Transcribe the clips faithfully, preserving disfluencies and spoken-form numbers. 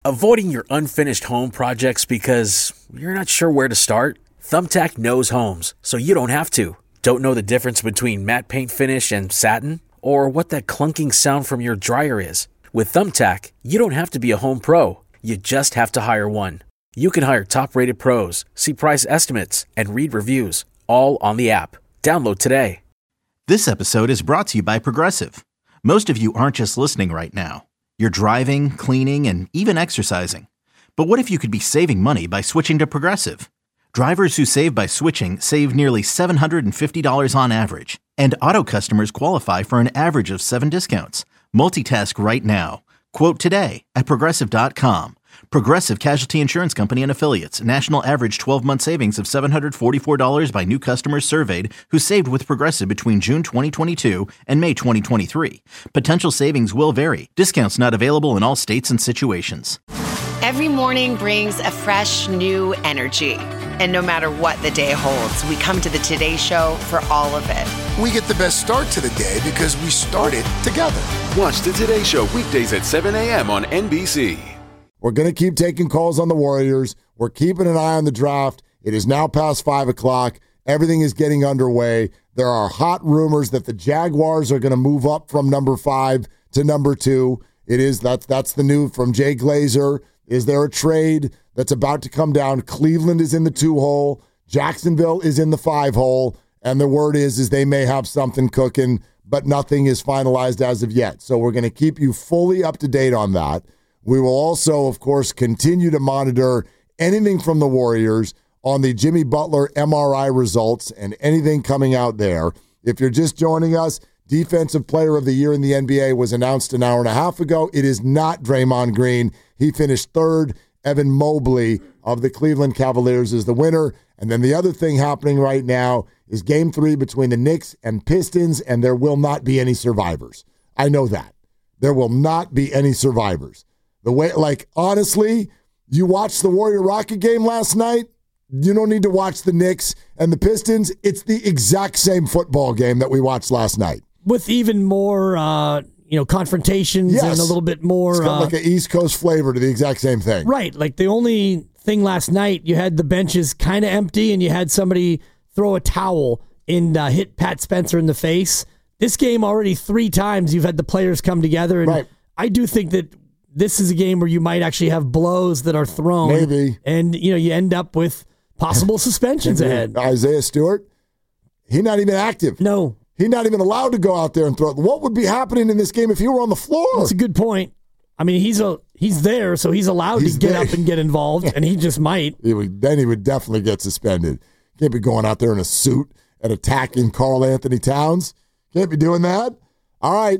Avoiding your unfinished home projects because you're not sure where to start? Thumbtack knows homes, so you don't have to. Don't know the difference between matte paint finish and satin? Or what that clunking sound from your dryer is? With Thumbtack, you don't have to be a home pro. You just have to hire one. You can hire top-rated pros, see price estimates, and read reviews, all on the app. Download today. This episode is brought to you by Progressive. Most of you aren't just listening right now. You're driving, cleaning, and even exercising. But what if you could be saving money by switching to Progressive? Drivers who save by switching save nearly seven hundred fifty dollars on average. And auto customers qualify for an average of seven discounts. Multitask right now. Quote today at Progressive dot com. Progressive Casualty Insurance Company and Affiliates. National average twelve-month savings of seven hundred forty-four dollars by new customers surveyed who saved with Progressive between June twenty twenty-two and May twenty twenty-three. Potential savings will vary. Discounts not available in all states and situations. Every morning brings a fresh, new energy. And no matter what the day holds, we come to the Today Show for all of it. We get the best start to the day because we started together. Watch the Today Show weekdays at seven a.m. on N B C. We're going to keep taking calls on the Warriors. We're keeping an eye on the draft. It is now past five o'clock. Everything is getting underway. There are hot rumors that the Jaguars are going to move up from number five to number two. It is that's that's the news from Jay Glazer. Is there a trade that's about to come down? Cleveland is in the two hole. Jacksonville is in the five hole. And the word is, is they may have something cooking, but nothing is finalized as of yet. So we're going to keep you fully up to date on that. We will also, of course, continue to monitor anything from the Warriors on the Jimmy Butler M R I results and anything coming out there. If you're just joining us, Defensive Player of the Year in the N B A was announced an hour and a half ago. It is not Draymond Green. He finished third. Evan Mobley of the Cleveland Cavaliers is the winner. And then the other thing happening right now is game three between the Knicks and Pistons, and there will not be any survivors. I know that. There will not be any survivors. The way, like, honestly, you watched the Warrior-Rocket game last night, you don't need to watch the Knicks and the Pistons. It's the exact same football game that we watched last night. With even more, uh, you know, confrontations yes. and a little bit more. It's got uh, like an East Coast flavor to the exact same thing. Right. Like the only thing last night, you had the benches kind of empty and you had somebody throw a towel and uh, hit Pat Spencer in the face. This game already three times you've had the players come together. And right. I do think that this is a game where you might actually have blows that are thrown. Maybe. And, you know, you end up with possible suspensions ahead. Isaiah Stewart, he's not even active. No. He's not even allowed to go out there and throw. What would be happening in this game if he were on the floor? That's a good point. I mean, he's a he's there, so he's allowed he's to get there. Up and get involved, and he just might. He would, then he would definitely get suspended. Can't be going out there in a suit and attacking Karl Anthony Towns. Can't be doing that. All right.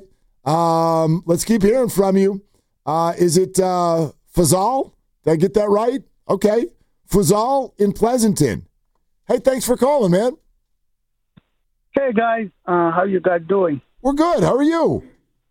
Um, let's keep hearing from you. Uh, is it uh, Fazal? Did I get that right? Okay. Fazal in Pleasanton. Hey, thanks for calling, man. Hey, guys. Uh, how you guys doing? We're good. How are you?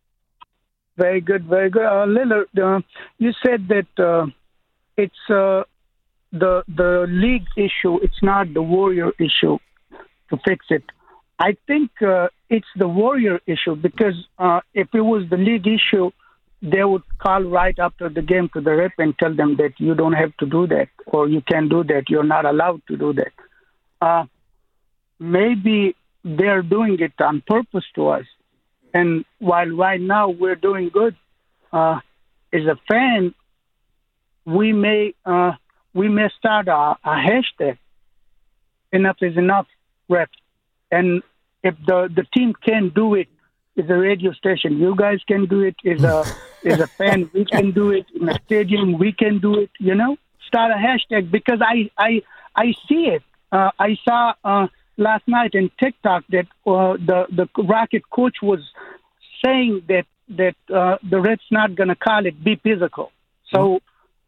Very good, very good. Uh, Lillard, uh, you said that uh, it's uh, the the league issue. It's not the Warrior issue to fix it. I think uh, it's the Warrior issue because uh, if it was the league issue, they would call right after the game to the rep and tell them that you don't have to do that or you can't do that. You're not allowed to do that. Uh, maybe they're doing it on purpose to us. And while right now we're doing good, uh, as a fan, we may uh, we may start a, a hashtag. Enough is enough, rep. And if the, the team can't do it, as a radio station, you guys can do it. As a as a fan, we can do it. In a stadium, we can do it. You know, start a hashtag because I I I see it. Uh, I saw. Uh, Last night in TikTok, that uh, the the Rocket coach was saying that that uh, the Reds not going to call it be physical. So,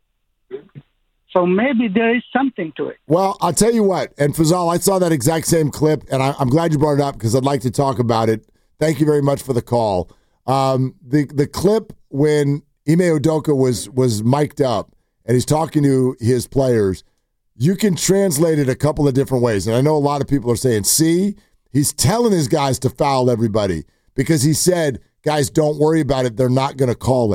so maybe there is something to it. Well, I'll tell you what. And Fazal, I saw that exact same clip, and I, I'm glad you brought it up because I'd like to talk about it. Thank you very much for the call. Um, the the clip when Ime Udoka was was mic'd up and he's talking to his players. You can translate it a couple of different ways. And I know a lot of people are saying, see, he's telling his guys to foul everybody because he said, guys, don't worry about it. They're not going to call it.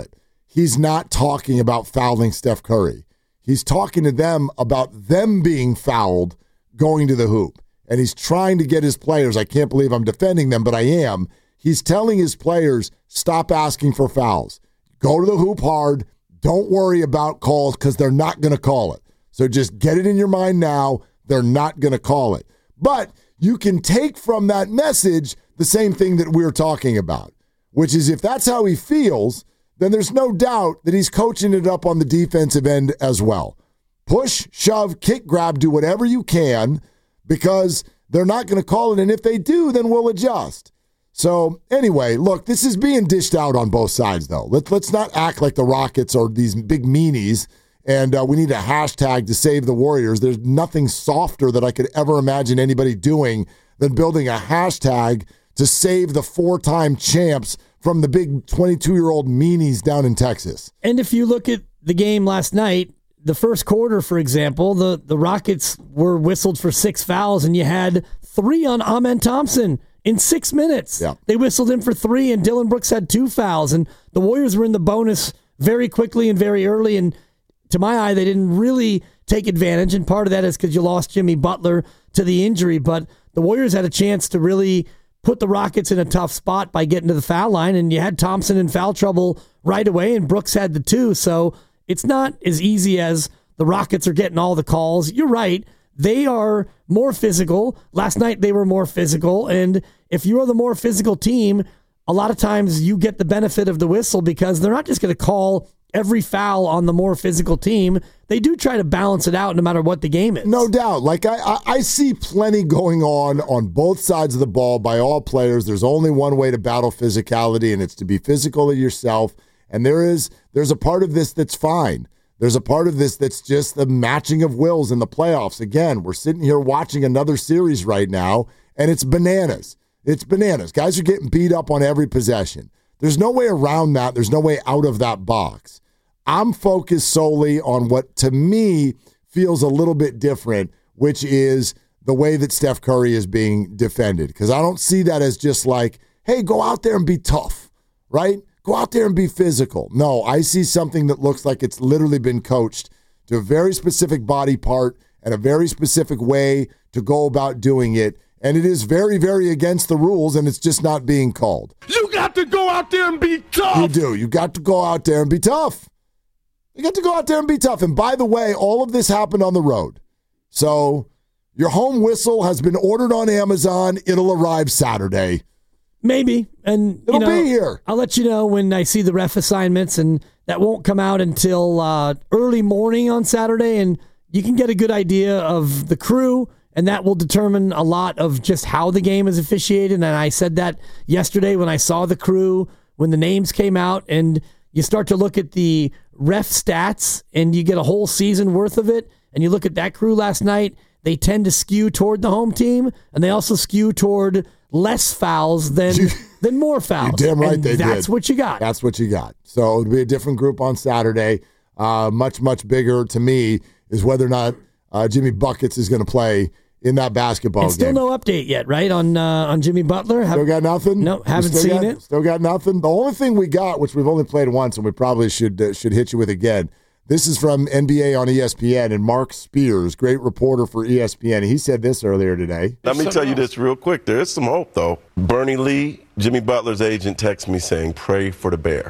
he's not talking about fouling Steph Curry. He's talking to them about them being fouled going to the hoop. And he's trying to get his players, I can't believe I'm defending them, but I am. He's telling his players, stop asking for fouls. Go to the hoop hard. Don't worry about calls because they're not going to call it. So just get it in your mind now. They're not going to call it. But you can take from that message the same thing that we're talking about, which is if that's how he feels, then there's no doubt that he's coaching it up on the defensive end as well. Push, shove, kick, grab, do whatever you can because they're not going to call it. And if they do, then we'll adjust. So anyway, look, this is being dished out on both sides, though. Let's, let's not act like the Rockets are these big meanies and uh, we need a hashtag to save the Warriors. There's nothing softer that I could ever imagine anybody doing than building a hashtag to save the four-time champs from the big twenty-two-year-old meanies down in Texas. And if you look at the game last night, the first quarter, for example, the, the Rockets were whistled for six fouls, and you had three on Amen Thompson in six minutes. Yeah. They whistled him for three, and Dillon Brooks had two fouls, and the Warriors were in the bonus very quickly and very early, and to my eye, they didn't really take advantage, and part of that is because you lost Jimmy Butler to the injury, but the Warriors had a chance to really put the Rockets in a tough spot by getting to the foul line, and you had Thompson in foul trouble right away, and Brooks had the two, so it's not as easy as the Rockets are getting all the calls. You're right. They are more physical. Last night they were more physical, and if you're the more physical team, a lot of times you get the benefit of the whistle because they're not just going to call every foul on the more physical team. They do try to balance it out no matter what the game is. No doubt. Like I, I, I see plenty going on on both sides of the ball by all players. There's only one way to battle physicality, and it's to be physical of yourself. And there is there's a part of this that's fine. There's a part of this that's just the matching of wills in the playoffs. Again, we're sitting here watching another series right now, and it's bananas. It's bananas. Guys are getting beat up on every possession. There's no way around that. There's no way out of that box. I'm focused solely on what, to me, feels a little bit different, which is the way that Steph Curry is being defended. Because I don't see that as just like, hey, go out there and be tough, right? Go out there and be physical. No, I see something that looks like it's literally been coached to a very specific body part and a very specific way to go about doing it. And it is very, very against the rules, and it's just not being called. You got to go out there and be tough. You do. You got to go out there and be tough. You got to go out there and be tough. And by the way, all of this happened on the road. So your home whistle has been ordered on Amazon. It'll arrive Saturday. Maybe. And It'll you know, be here. I'll let you know when I see the ref assignments, and that won't come out until uh, early morning on Saturday, and you can get a good idea of the crew, and that will determine a lot of just how the game is officiated. And I said that yesterday when I saw the crew, when the names came out, and you start to look at the ref stats, and you get a whole season worth of it, and you look at that crew last night, they tend to skew toward the home team, and they also skew toward less fouls than than more fouls. You're damn right and they that's did. That's what you got. That's what you got. So it'll be a different group on Saturday. Uh, much, much bigger to me is whether or not uh, Jimmy Buckets is going to play in that basketball and still game. no update yet, right, on uh, on Jimmy Butler? Have, still got nothing? No, haven't still seen got, it. Still got nothing. The only thing we got, which we've only played once and we probably should uh, should hit you with again, this is from N B A on E S P N, and Mark Spears, great reporter for E S P N. He said this earlier today. Let me tell you this real quick. There is some hope, though. Bernie Lee, Jimmy Butler's agent, texted me saying, pray for the bear.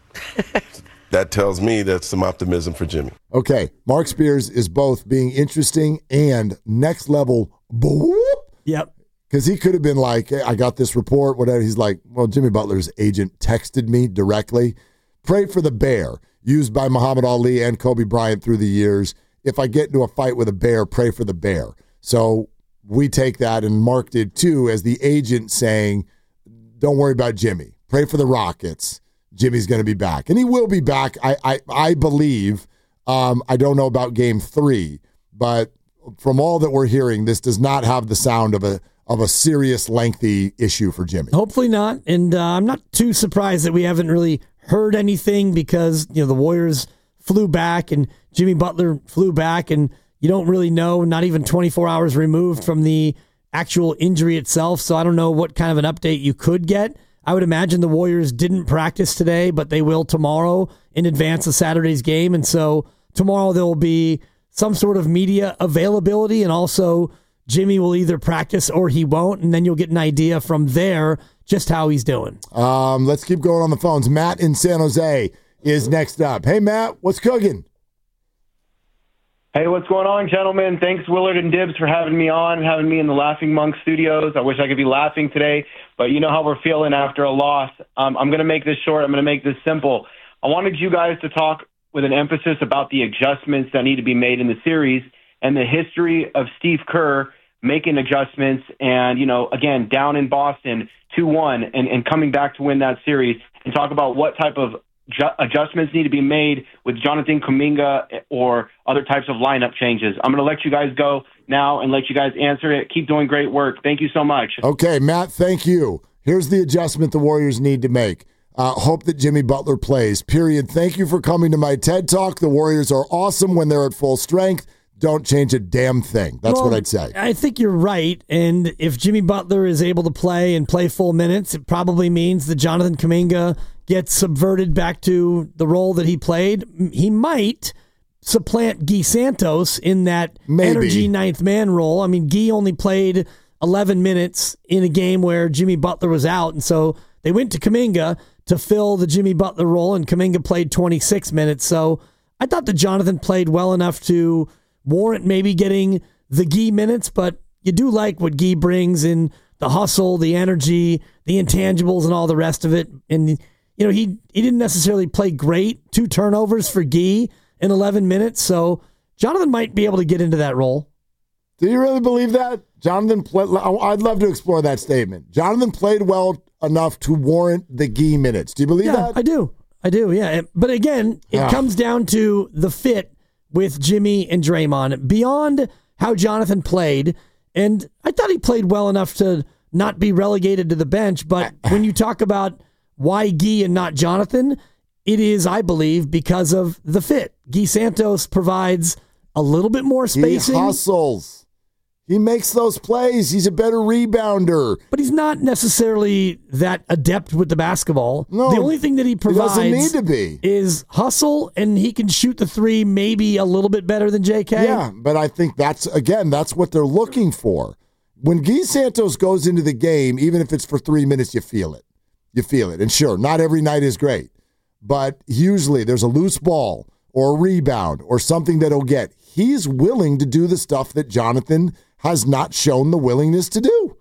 That tells me that's some optimism for Jimmy. Okay, Mark Spears is both being interesting and next level. Boop. Yep. Because he could have been like, hey, I got this report, whatever. He's like, well, Jimmy Butler's agent texted me directly. Pray for the bear, used by Muhammad Ali and Kobe Bryant through the years. If I get into a fight with a bear, pray for the bear. So we take that, and Mark did too, as the agent saying, don't worry about Jimmy. Pray for the Rockets. Jimmy's going to be back. And he will be back, I I, I believe. Um, I don't know about game three, but from all that we're hearing, this does not have the sound of a of a serious, lengthy issue for Jimmy. Hopefully not. And uh, I'm not too surprised that we haven't really heard anything because, you know, the Warriors flew back and Jimmy Butler flew back, and you don't really know, not even twenty-four hours removed from the actual injury itself. So I don't know what kind of an update you could get. I would imagine the Warriors didn't practice today, but they will tomorrow in advance of Saturday's game. And so tomorrow there will be some sort of media availability, and also Jimmy will either practice or he won't, and then you'll get an idea from there just how he's doing. Um, let's keep going on the phones. Matt in San Jose is next up. Hey, Matt, what's cooking? Hey, what's going on, gentlemen? Thanks, Willard and Dibbs, for having me on and having me in the Laughing Monk studios. I wish I could be laughing today, but you know how we're feeling after a loss. Um, I'm going to make this short. I'm going to make this simple. I wanted you guys to talk with an emphasis about the adjustments that need to be made in the series and the history of Steve Kerr making adjustments and, you know, again, down in Boston two one and, and coming back to win that series, and talk about what type of ju- adjustments need to be made with Jonathan Kuminga or other types of lineup changes. I'm going to let you guys go now and let you guys answer it. Keep doing great work. Thank you so much. Okay, Matt, thank you. Here's the adjustment the Warriors need to make. Uh, hope that Jimmy Butler plays, period. Thank you for coming to my TED Talk. The Warriors are awesome when they're at full strength. Don't change a damn thing. That's well, what I'd say. I think you're right. And if Jimmy Butler is able to play and play full minutes, it probably means that Jonathan Kuminga gets subverted back to the role that he played. He might supplant Guy Santos in that Maybe. energy ninth man role. I mean, Guy only played eleven minutes in a game where Jimmy Butler was out. And so they went to Kuminga to fill the Jimmy Butler role, and Kuminga played twenty-six minutes. So I thought that Jonathan played well enough to warrant maybe getting the Guy minutes, but you do like what Guy brings in the hustle, the energy, the intangibles, and all the rest of it. And, you know, he, he didn't necessarily play great. Two turnovers for Guy in eleven minutes, so Jonathan might be able to get into that role. Do you really believe that? Jonathan played, I'd love to explore that statement. Jonathan played well enough to warrant the Guy minutes. Do you believe yeah, that? I do. I do, yeah. But again, it yeah. comes down to the fit with Jimmy and Draymond. Beyond how Jonathan played, and I thought he played well enough to not be relegated to the bench, but when you talk about why Guy and not Jonathan, it is, I believe, because of the fit. Guy Santos provides a little bit more spacing. He hustles. He makes those plays. He's a better rebounder. But he's not necessarily that adept with the basketball. No, the only thing that he provides he doesn't need to be. is hustle, and he can shoot the three maybe a little bit better than J K. Yeah, but I think that's, again, that's what they're looking for. When Guy Santos goes into the game, even if it's for three minutes, you feel it. You feel it. And sure, not every night is great, but usually there's a loose ball or a rebound or something that he'll get. He's willing to do the stuff that Jonathan has not shown the willingness to do.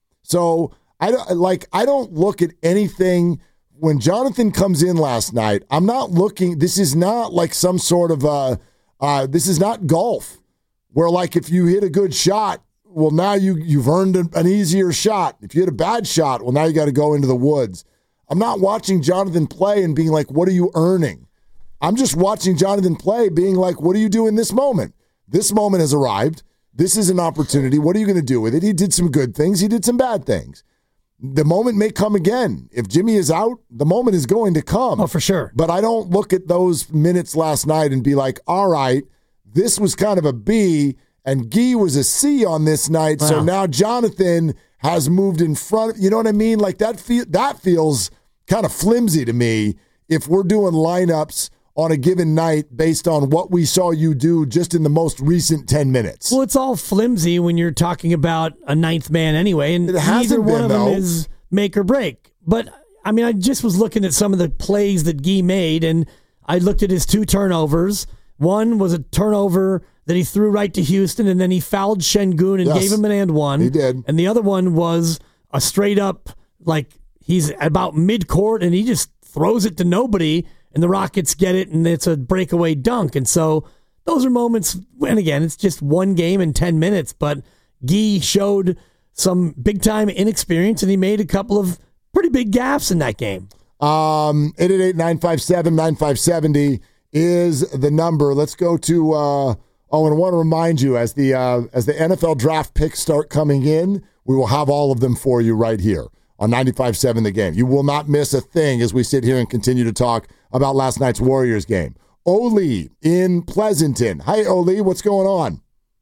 So I don't like I don't look at anything when Jonathan comes in last night. I'm not looking, this is not like some sort of uh uh this is not golf where, like, if you hit a good shot, well, now you you've earned an easier shot. If you hit a bad shot, well, now you got to go into the woods. I'm not watching Jonathan play and being like, what are you earning? I'm just watching Jonathan play being like, what do you do in this moment? This moment has arrived. This is an opportunity. What are you going to do with it? He did some good things. He did some bad things. The moment may come again. If Jimmy is out, the moment is going to come. Oh, for sure. But I don't look at those minutes last night and be like, all right, this was kind of a B, and Guy was a C on this night, wow. So now Jonathan has moved in front. You know what I mean? Like that, feel, that feels kind of flimsy to me if we're doing lineups on a given night based on what we saw you do just in the most recent ten minutes. Well, it's all flimsy when you're talking about a ninth man anyway, and neither one been, of them though. is make or break. But, I mean, I just was looking at some of the plays that Guy made, and I looked at his two turnovers. One was a turnover that he threw right to Houston, and then he fouled Şengün and yes, gave him an and one. He did. And the other one was a straight up, like, he's about mid-court, and he just throws it to nobody, and the Rockets get it, and it's a breakaway dunk. And so those are moments, and again, it's just one game in ten minutes, but Guy showed some big-time inexperience, and he made a couple of pretty big gaffes in that game. Um, eight eight eight, nine five seven, nine five seven zero is the number. Let's go to, uh, oh, and I want to remind you, as the uh, as the N F L draft picks start coming in, we will have all of them for you right here on ninety-five point seven The Game. You will not miss a thing as we sit here and continue to talk about last night's Warriors game. Oli in Pleasanton. Hi, Oli. What's going on?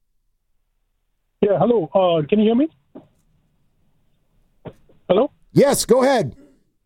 Yeah, hello. Uh, can you hear me? Hello? Yes, go ahead.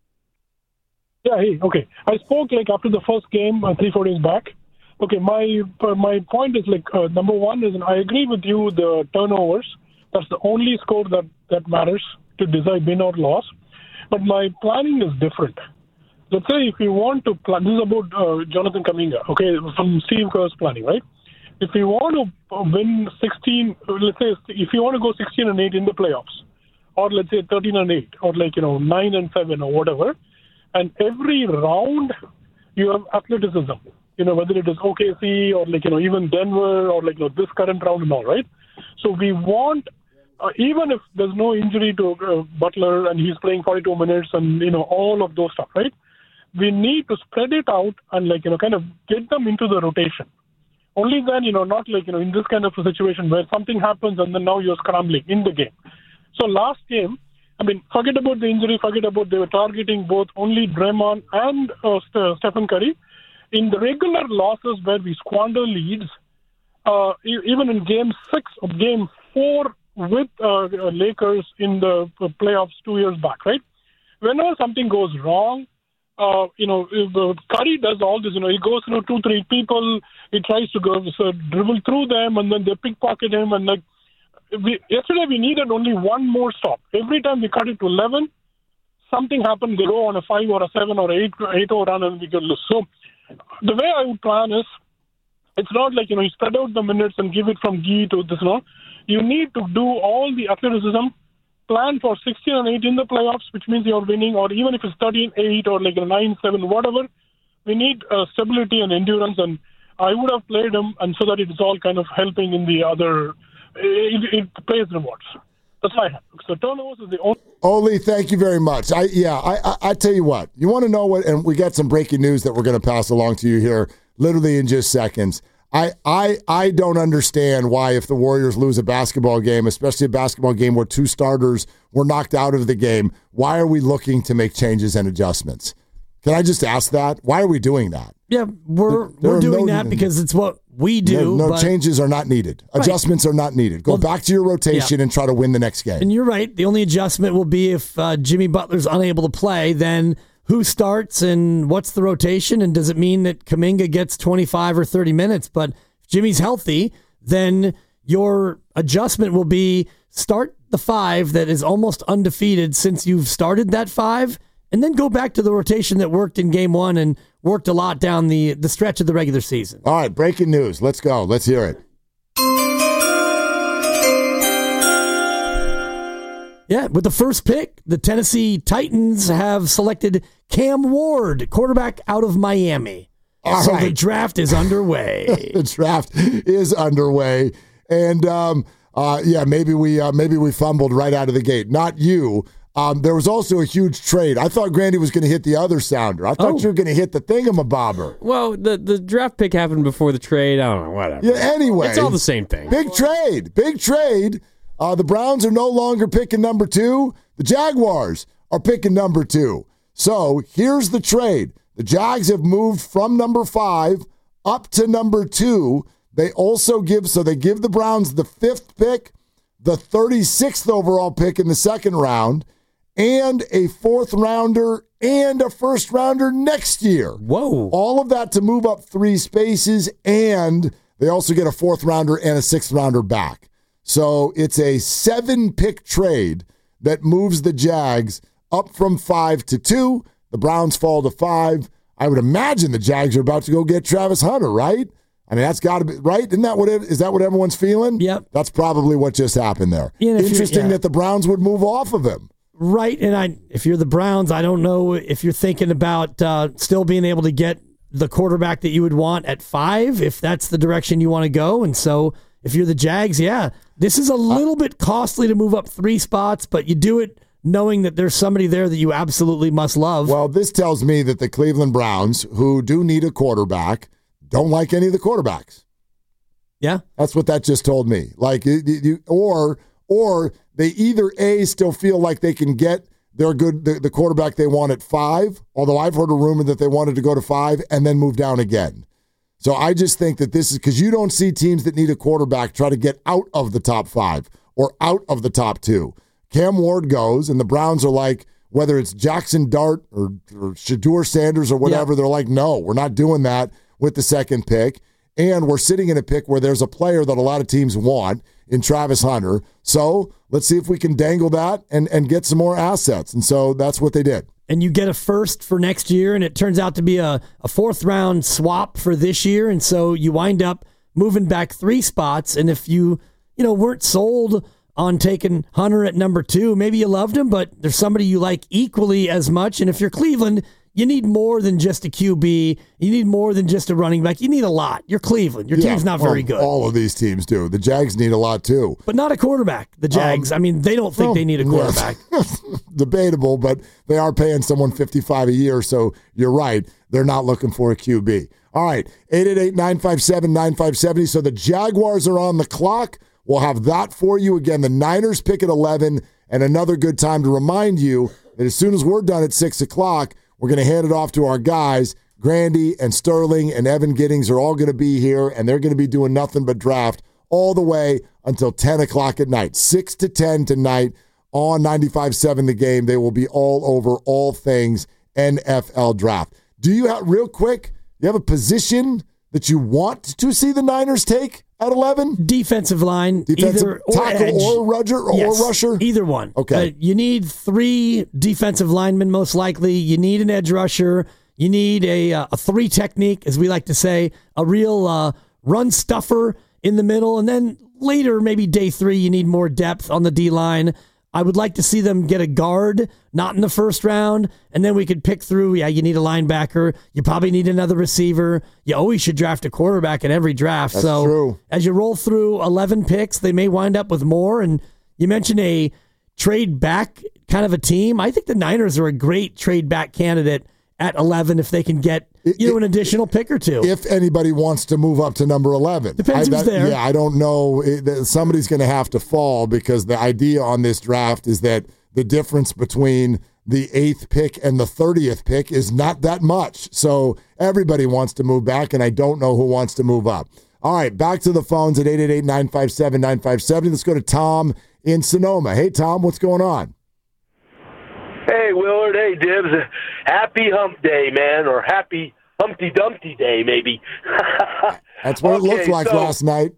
Yeah, hey, okay. I spoke like after the first game, uh, three, four days back. Okay, my uh, my point is like uh, number one is, and I agree with you, the turnovers. That's the only score that, that matters to decide win or loss. But my planning is different. Let's say if you want to plan, this is about uh, Jonathan Kuminga, okay, from Steve Kerr's planning, right? If you want to win sixteen, let's say if you want to go sixteen and eight in the playoffs, or let's say thirteen and eight, or like, you know, nine and seven or whatever, and every round you have athleticism, you know, whether it is O K C or like, you know, even Denver or like, you know, this current round and all, right? So we want, uh, even if there's no injury to uh, Butler and he's playing forty-two minutes and, you know, all of those stuff, right? We need to spread it out and like, you know, kind of get them into the rotation. Only then, you know, not like, you know, in this kind of a situation where something happens and then now you're scrambling in the game. So last game, I mean, forget about the injury, forget about they were targeting both only Draymond and uh, Stephen Curry. In the regular losses where we squander leads, uh, even in game six of game four with uh, Lakers in the playoffs two years back, right? Whenever something goes wrong, uh, you know, Curry does all this, you know, he goes through two, three people, he tries to go so dribble through them, and then they pickpocket him, and like, We, yesterday we needed only one more stop. Every time we cut it to eleven, something happened. They go on a five or a seven or eight eight or run and we could lose. So the way I would plan is, it's not like, you know, you spread out the minutes and give it from Gee to this. No, you need to do all the athleticism, plan for sixteen and eight in the playoffs, which means you're winning, or even if it's thirteen eight or like a nine seven, whatever. We need uh, stability and endurance, and I would have played them, and so that it's all kind of helping in the other. It, it pays rewards. That's why I have. So turnovers is the only. Oli, thank you very much. I yeah, I, I I tell you what. You want to know what? And we got some breaking news that we're going to pass along to you here, literally in just seconds. I I I don't understand why, if the Warriors lose a basketball game, especially a basketball game where two starters were knocked out of the game, why are we looking to make changes and adjustments? Can I just ask that? Why are we doing that? Yeah, we're there, we're doing no, that because it's what we do. No, no but, changes are not needed. Right. Adjustments are not needed. Go well, back to your rotation yeah. and try to win the next game. And you're right. The only adjustment will be if uh, Jimmy Butler's unable to play, then who starts and what's the rotation, and does it mean that Kuminga gets twenty-five or thirty minutes? But if Jimmy's healthy, then your adjustment will be start the five that is almost undefeated since you've started that five, and then go back to the rotation that worked in game one and worked a lot down the, the stretch of the regular season. All right, breaking news. Let's go. Let's hear it. Yeah, with the first pick, the Tennessee Titans have selected Cam Ward, quarterback out of Miami. All so right. the draft is underway. The draft is underway. And, um, uh, yeah, maybe we uh, maybe we fumbled right out of the gate. Not you. Um, there was also a huge trade. I thought Grandy was going to hit the other sounder. I thought oh. you were going to hit the thingamabobber. Well, the, the draft pick happened before the trade. I don't know, whatever. Yeah, anyway. It's all the same thing. Big trade. Big trade. Uh, the Browns are no longer picking number two. The Jaguars are picking number two. So here's the trade. The Jags have moved from number five up to number two. They also give, so they give the Browns the fifth pick, the thirty-sixth overall pick in the second round, and a fourth rounder and a first rounder next year. Whoa. All of that to move up three spaces, and they also get a fourth rounder and a sixth rounder back. So it's a seven-pick trade that moves the Jags up from five to two. The Browns fall to five. I would imagine the Jags are about to go get Travis Hunter, right? I mean, that's got to be, right? Isn't that what it, is that what everyone's feeling? Yep. That's probably what just happened there. Yeah, Interesting yeah. that the Browns would move off of him. Right, and I, if you're the Browns, I don't know if you're thinking about uh, still being able to get the quarterback that you would want at five, if that's the direction you want to go. And so if you're the Jags, yeah, this is a little uh, bit costly to move up three spots, but you do it knowing that there's somebody there that you absolutely must love. Well, this tells me that the Cleveland Browns, who do need a quarterback, don't like any of the quarterbacks. Yeah. That's what that just told me. Like, you, you, or or they either A, still feel like they can get their good the, the quarterback they want at five, although I've heard a rumor that they wanted to go to five and then move down again. So I just think that this is because you don't see teams that need a quarterback try to get out of the top five or out of the top two. Cam Ward goes, and the Browns are like, whether it's Jackson Dart or, or Shedeur Sanders or whatever, yeah. they're like, no, we're not doing that with the second pick. And we're sitting in a pick where there's a player that a lot of teams want in Travis Hunter. So let's see if we can dangle that and, and get some more assets. And so that's what they did. And you get a first for next year, and it turns out to be a, a fourth-round swap for this year. And so you wind up moving back three spots. And if you, you know, weren't sold on taking Hunter at number two, maybe you loved him, but there's somebody you like equally as much. And if you're Cleveland, you need more than just a Q B. You need more than just a running back. You need a lot. You're Cleveland. Your yeah, team's not very well, good. All of these teams do. The Jags need a lot too. But not a quarterback. The Jags, um, I mean, they don't think well, they need a quarterback. Yes. Debatable, but they are paying someone fifty-five a year, so you're right. They're not looking for a Q B. All right, eight eight eight, nine five seven, nine five seven zero. So the Jaguars are on the clock. We'll have that for you. Again, the Niners pick at eleven, and another good time to remind you that as soon as we're done at six o'clock, we're going to hand it off to our guys. Grandy and Sterling and Evan Giddings are all going to be here, and they're going to be doing nothing but draft all the way until ten o'clock at night. six to ten tonight on ninety-five point seven The Game. They will be all over all things N F L draft. Do you have, real quick, you have a position that you want to see the Niners take at eleven? Defensive line. Defensive either, or tackle edge. or rusher or, yes, or rusher? Either one. Okay. Uh, you need three defensive linemen most likely. You need an edge rusher. You need a, uh, a three technique, as we like to say, a real uh, run stuffer in the middle. And then later, maybe day three, you need more depth on the D-line. I would like to see them get a guard, not in the first round, and then we could pick through. Yeah, you need a linebacker. You probably need another receiver. You always should draft a quarterback in every draft. That's so true. As you roll through eleven picks, they may wind up with more. And you mentioned a trade back kind of a team. I think the Niners are a great trade back candidate at eleven if they can get you know an additional pick or two. If anybody wants to move up to number eleven. Depends I, who's that, there. Yeah, I don't know. It, somebody's going to have to fall because the idea on this draft is that the difference between the eighth pick and the thirtieth pick is not that much. So everybody wants to move back, and I don't know who wants to move up. All right, back to the phones at eight eight eight, nine five seven, nine five seven zero. Let's go to Tom in Sonoma. Hey, Tom, what's going on? Hey, Willard. Hey, Dibs. Happy Hump Day, man, or Happy Humpty Dumpty Day, maybe. That's what okay, it looked like so, last night.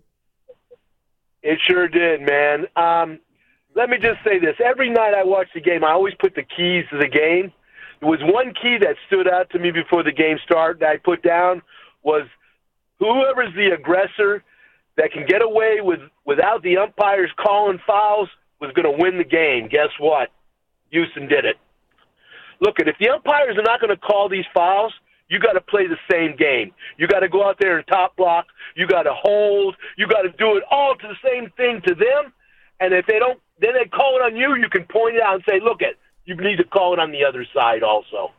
It sure did, man. Um, let me just say this. Every night I watch the game, I always put the keys to the game. There was one key that stood out to me before the game started that I put down was whoever's the aggressor that can get away with without the umpires calling fouls was going to win the game. Guess what? Houston did it. Look, if the umpires are not going to call these fouls, you got to play the same game. You got to go out there and top block. You got to hold. You got to do it all to the same thing to them. And if they don't, then they call it on you. You can point it out and say, "Look, it, you need to call it on the other side also."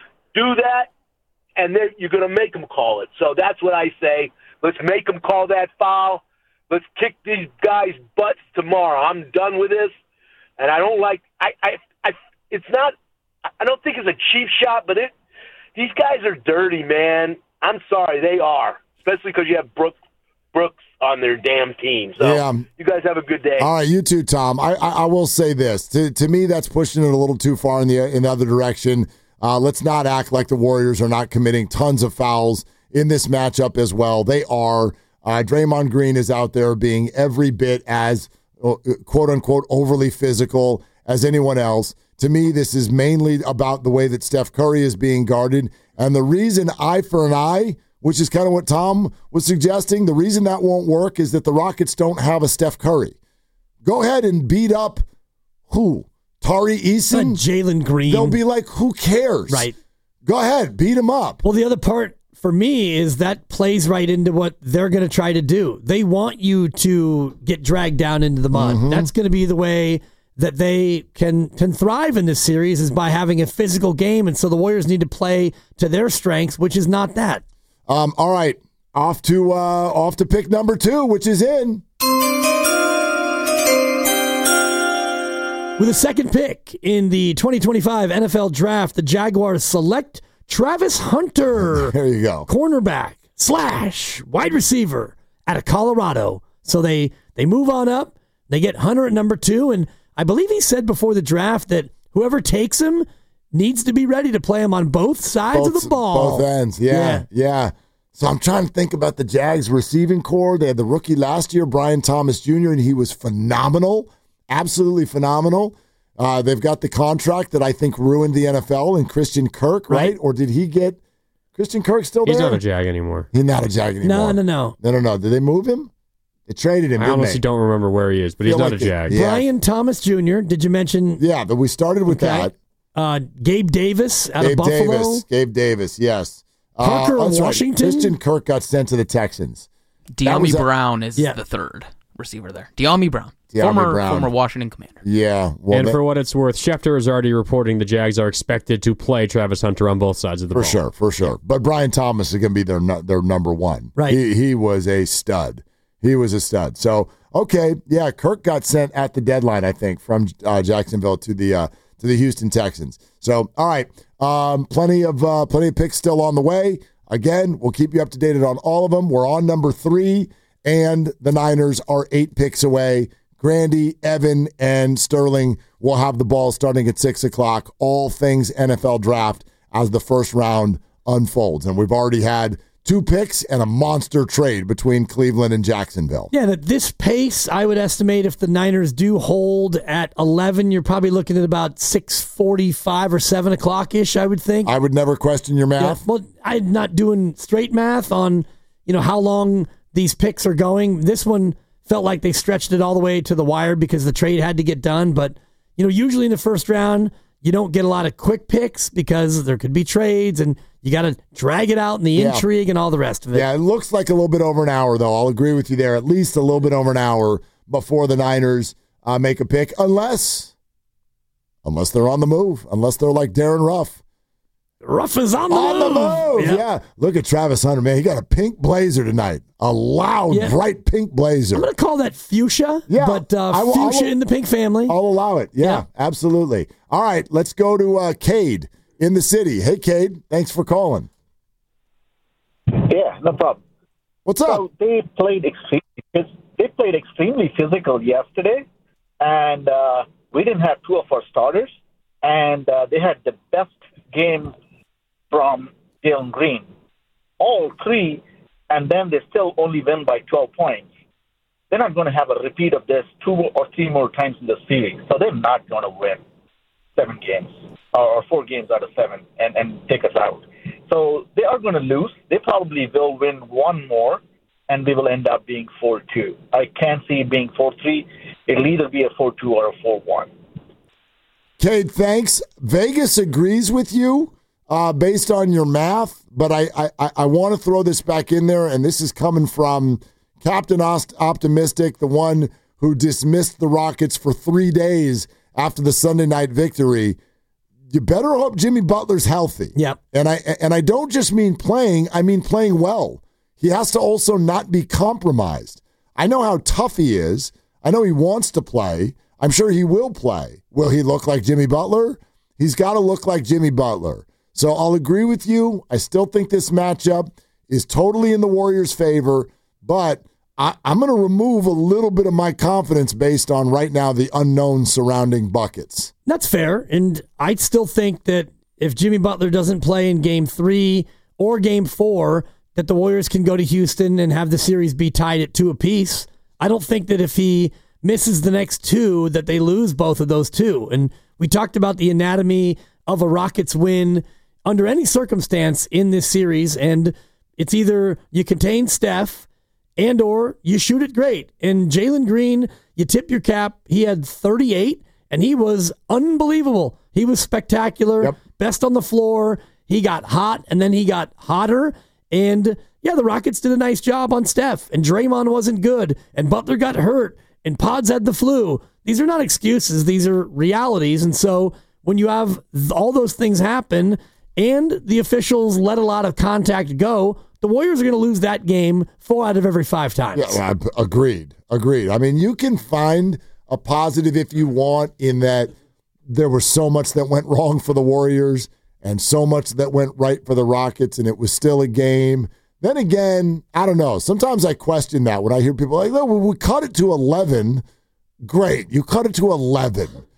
Do that, and then you're going to make them call it. So that's what I say. Let's make them call that foul. Let's kick these guys' butts tomorrow. I'm done with this, and I don't like. I, I, I it's not. I don't think it's a cheap shot, but it. These guys are dirty, man. I'm sorry, they are, especially because you have Brooks, Brooks on their damn team. So yeah. You guys have a good day. All right, you too, Tom. I, I, I will say this. To, to me, that's pushing it a little too far in the in the other direction. Uh, let's not act like the Warriors are not committing tons of fouls in this matchup as well. They are. Uh, Draymond Green is out there being every bit as, uh, quote-unquote, overly physical as anyone else. To me, this is mainly about the way that Steph Curry is being guarded. And the reason eye for an eye, which is kind of what Tom was suggesting, the reason that won't work is that the Rockets don't have a Steph Curry. Go ahead and beat up who? Tari Eason? Jalen Green. They'll be like, who cares? Right. Go ahead, beat him up. Well, the other part for me is that plays right into what they're going to try to do. They want you to get dragged down into the mud. Mm-hmm. That's going to be the way that they can can thrive in this series is by having a physical game, and so the Warriors need to play to their strengths, which is not that. Um, all right, off to uh, off to pick number two, which is in. With a second pick in the twenty twenty-five N F L Draft, the Jaguars select Travis Hunter. There you go. Cornerback slash wide receiver out of Colorado. So they, they move on up. They get Hunter at number two, and I believe he said before the draft that whoever takes him needs to be ready to play him on both sides both, of the ball. Both ends, yeah, yeah, yeah. So I'm trying to think about the Jags receiving core. They had the rookie last year, Brian Thomas Junior, and he was phenomenal, absolutely phenomenal. Uh, they've got the contract that I think ruined the N F L in Christian Kirk, right? right? Or did he get Christian Kirk still there? He's not a Jag anymore. He's not a Jag anymore. No, no, no. No, no, no. Did they move him? They traded him, I didn't honestly they? don't remember where he is, but he's not like a Jag. They, yeah. Brian Thomas Junior, did you mention? Yeah, but we started with okay. that. Uh, Gabe Davis out Gabe of Buffalo. Davis. Gabe Davis, yes. Parker uh, of Washington. Right. Christian Kirk got sent to the Texans. De'Ami Brown a, is yeah. the third receiver there. De'Ami Brown. De'Ami former, Brown. former Washington Commander. Yeah. Well, and they, for what it's worth, Schefter is already reporting the Jags are expected to play Travis Hunter on both sides of the for ball. For sure, for sure. But Brian Thomas is going to be their their number one. Right. He, he was a stud. He was a stud. So, okay, yeah, Kirk got sent at the deadline, I think, from uh, Jacksonville to the uh, to the Houston Texans. So, all right, um, plenty of uh, plenty of picks still on the way. Again, we'll keep you up to date on all of them. We're on number three, and the Niners are eight picks away. Grandy, Evan, and Sterling will have the ball starting at six o'clock. All things N F L draft as the first round unfolds. And we've already had two picks and a monster trade between Cleveland and Jacksonville. Yeah, at this pace, I would estimate if the Niners do hold at eleven, you're probably looking at about six forty-five or seven o'clock-ish, I would think. I would never question your math. Yeah, well, I'm not doing straight math on, you know, how long these picks are going. This one felt like they stretched it all the way to the wire because the trade had to get done. But, you know, usually in the first round, you don't get a lot of quick picks because there could be trades and you got to drag it out in the yeah. intrigue and all the rest of it. Yeah, it looks like a little bit over an hour, though. I'll agree with you there. At least a little bit over an hour before the Niners uh, make a pick, unless, unless they're on the move, unless they're like Darren Ruff. Ruff is on the on move. the move. Yeah. yeah. Look at Travis Hunter, man. He got a pink blazer tonight. A loud, yeah. bright pink blazer. I'm going to call that fuchsia, yeah, but uh, I will, fuchsia I will, in the pink family. I'll allow it. Yeah, yeah, absolutely. All right, let's go to uh, Cade in the city. Hey, Cade, thanks for calling. Yeah, no problem. What's up? So they played extremely, they played extremely physical yesterday, and uh, we didn't have two of our starters, and uh, they had the best game from Jalen Green. All three, and then they still only win by twelve points. They're not going to have a repeat of this two or three more times in the series, so they're not going to win seven games or four games out of seven and, and take us out. So they are going to lose. They probably will win one more, and we will end up being four two. I can't see it being four three. It'll either be a four two or a four one. Cade, thanks. Vegas agrees with you uh, based on your math, but I, I, I want to throw this back in there, and this is coming from Captain Ost- Optimistic, the one who dismissed the Rockets for three days after the Sunday night victory. You better hope Jimmy Butler's healthy. Yeah. And I and I don't just mean playing, I mean playing well. He has to also not be compromised. I know how tough he is. I know he wants to play. I'm sure he will play. Will he look like Jimmy Butler? He's got to look like Jimmy Butler. So I'll agree with you. I still think this matchup is totally in the Warriors' favor, but I, I'm going to remove a little bit of my confidence based on right now the unknown surrounding buckets. That's fair, and I still think that if Jimmy Butler doesn't play in game three or game four, that the Warriors can go to Houston and have the series be tied at two apiece. I don't think that if he misses the next two, that they lose both of those two. And we talked about the anatomy of a Rockets win under any circumstance in this series, and it's either you contain Steph and or you shoot it great. And Jalen Green, you tip your cap. He had thirty-eight, and he was unbelievable. He was spectacular, yep. best on the floor. He got hot, and then he got hotter. And, yeah, the Rockets did a nice job on Steph, and Draymond wasn't good, and Butler got hurt, and Pods had the flu. These are not excuses. These are realities. And so when you have all those things happen and the officials let a lot of contact go, the Warriors are going to lose that game four out of every five times. Yeah, agreed. Agreed. I mean, you can find a positive if you want in that there was so much that went wrong for the Warriors and so much that went right for the Rockets, and it was still a game. Then again, I don't know. Sometimes I question that when I hear people like, oh, well, we cut it to eleven. Great. You cut it to eleven.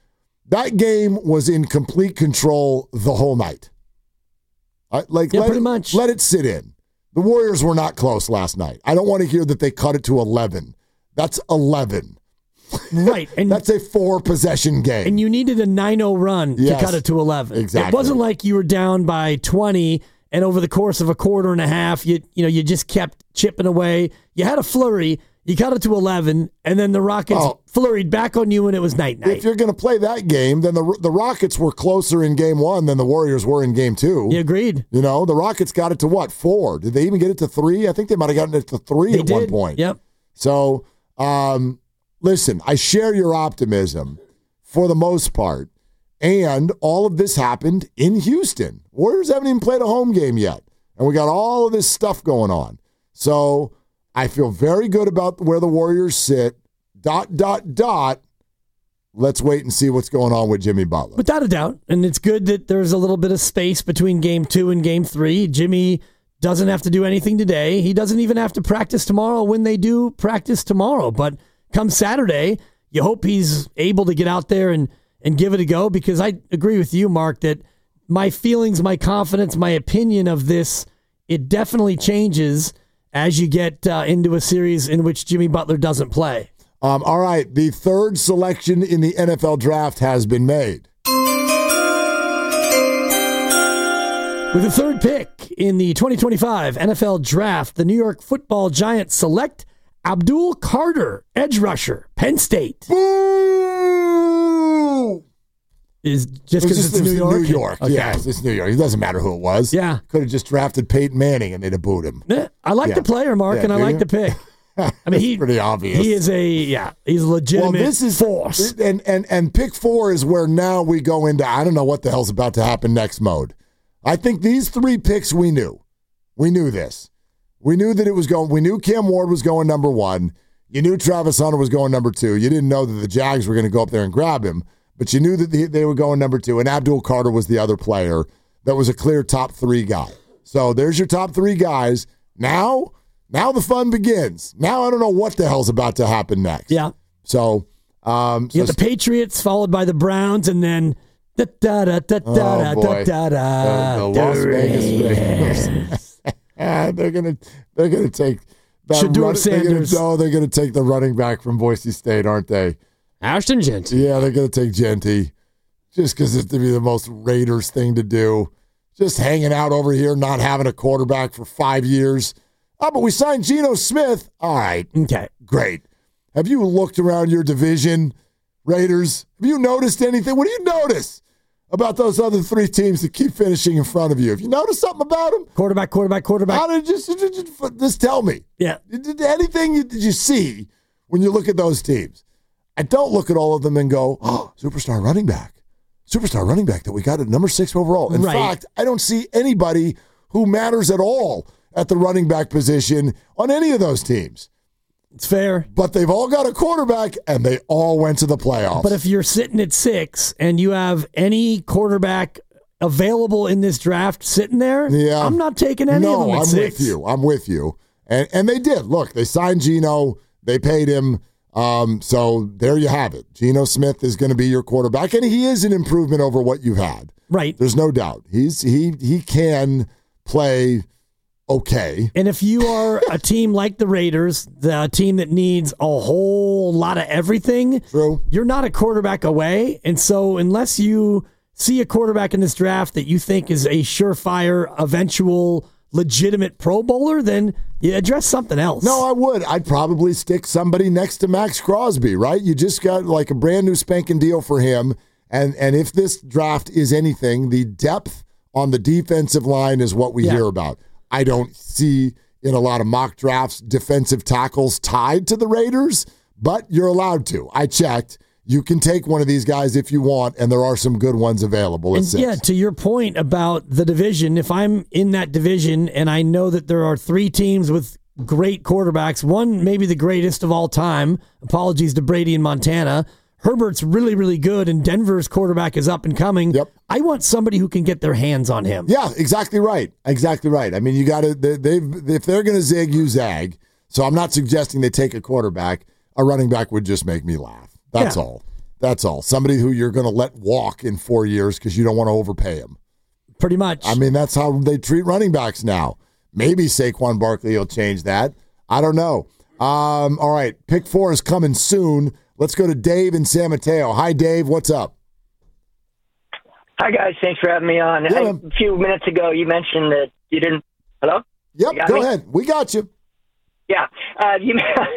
that game was in complete control the whole night. I, like, Yeah, let pretty it, much. Let it sit in. The Warriors were not close last night. I don't want to hear that they cut it to eleven. That's eleven. Right. And that's a four possession game. And you needed a nine oh run Yes, to cut it to eleven. exactly. It wasn't like you were down by twenty and over the course of a quarter and a half, you you know, you just kept chipping away. You had a flurry, you cut it to eleven, and then the Rockets Oh. flurried back on you and it was night-night. If you're going to play that game, then the the Rockets were closer in game one than the Warriors were in game two. You agreed. You know, the Rockets got it to what, four? Did they even get it to three? I think they might have gotten it to three They at one did. point. Yep. So, um, listen, I share your optimism for the most part. And all of this happened in Houston. Warriors haven't even played a home game yet. And we got all of this stuff going on. So I feel very good about where the Warriors sit. Dot, dot, dot. Let's wait and see what's going on with Jimmy Butler. Without a doubt. And it's good that there's a little bit of space between game two and game three. Jimmy doesn't have to do anything today. He doesn't even have to practice tomorrow when they do practice tomorrow. But come Saturday, you hope he's able to get out there and, and give it a go, because I agree with you, Mark, that my feelings, my confidence, my opinion of this, it definitely changes as you get uh, into a series in which Jimmy Butler doesn't play. Um, all right, the third selection in the N F L draft has been made. With the third pick in the twenty twenty-five N F L Draft, the New York Football Giants select Abdul Carter, edge rusher, Penn State. Boo! Is just It was because it's it was New York? New York, Okay. yes, it's New York. It doesn't matter who it was. Yeah. Could have just drafted Peyton Manning and they'd have booed him. Yeah, I like Yeah. the player, Mark, Yeah, and I do like you? the pick. I mean, he pretty obvious. He is a yeah, he's a Well, legitimate this is force. and and and pick four is where now we go into I don't know what the hell's about to happen next mode. I think these three picks we knew, we knew this, we knew that it was going. We knew Cam Ward was going number one. You knew Travis Hunter was going number two. You didn't know that the Jags were going to go up there and grab him, but you knew that they, they were going number two. And Abdul Carter was the other player that was a clear top three guy. So there's your top three guys. Now. Now the fun begins. Now I don't know what the hell's about to happen next. Yeah. So, um, You so got the Patriots followed by the Browns, and then da da da da oh da boy, da da the, the Las Vegas Raiders. they're gonna they're gonna take that Shedeur run, they're gonna, Sanders. no, they're gonna take the running back from Boise State, aren't they? Ashton Genty. Yeah, they're gonna take Genty, just because it's to be the most Raiders thing to do. Just hanging out over here, not having a quarterback for five years. Oh, but we signed Geno Smith. All right. Okay. Great. Have you looked around your division, Raiders? Have you noticed anything? What do you notice about those other three teams that keep finishing in front of you? Have you noticed something about them? Quarterback, quarterback, quarterback. How did just, just, just, just tell me. Yeah. Did anything you, did you see when you look at those teams? I don't look at all of them and go, oh, superstar running back. Superstar running back that we got at number six overall. In Right. fact, I don't see anybody who matters at all at the running back position on any of those teams. It's fair. But they've all got a quarterback, and they all went to the playoffs. But if you're sitting at six and you have any quarterback available in this draft sitting there, yeah. I'm not taking any no, of them at I'm six. with you. I'm with you. And and they did. Look, they signed Geno. They paid him. Um, so there you have it. Geno Smith is going to be your quarterback, and he is an improvement over what you've had. Right. There's no doubt. He's he he can play okay. And if you are a team like the Raiders, the team that needs a whole lot of everything, True. You're not a quarterback away. And so unless you see a quarterback in this draft that you think is a surefire, eventual, legitimate Pro Bowler, then you address something else. No, I would. I'd probably stick somebody next to Max Crosby, right? You just got like a brand new spanking deal for him. And and if this draft is anything, the depth on the defensive line is what we Yeah. hear about. I don't see in a lot of mock drafts defensive tackles tied to the Raiders, but you're allowed to. I checked. You can take one of these guys if you want, and there are some good ones available at And six. yeah, to your point about the division, if I'm in that division and I know that there are three teams with great quarterbacks, one maybe the greatest of all time, apologies to Brady in Montana, Herbert's really, really good, and Denver's quarterback is up and coming. Yep. I want somebody who can get their hands on him. Yeah, exactly right. Exactly right. I mean, you got to, they, they've, if they're going to zig, you zag. So I'm not suggesting they take a quarterback. A running back would just make me laugh. That's Yeah. all. That's all. Somebody who you're going to let walk in four years because you don't want to overpay him. Pretty much. I mean, that's how they treat running backs now. Maybe Saquon Barkley will change that. I don't know. Um, all right, pick four is coming soon. Let's go to Dave in San Mateo. Hi, Dave. What's up? Hi, guys. Thanks for having me on. Yeah, I, a few minutes ago, you mentioned that you didn't. Hello? Yep, go me? ahead. We got you. Yeah. Uh, you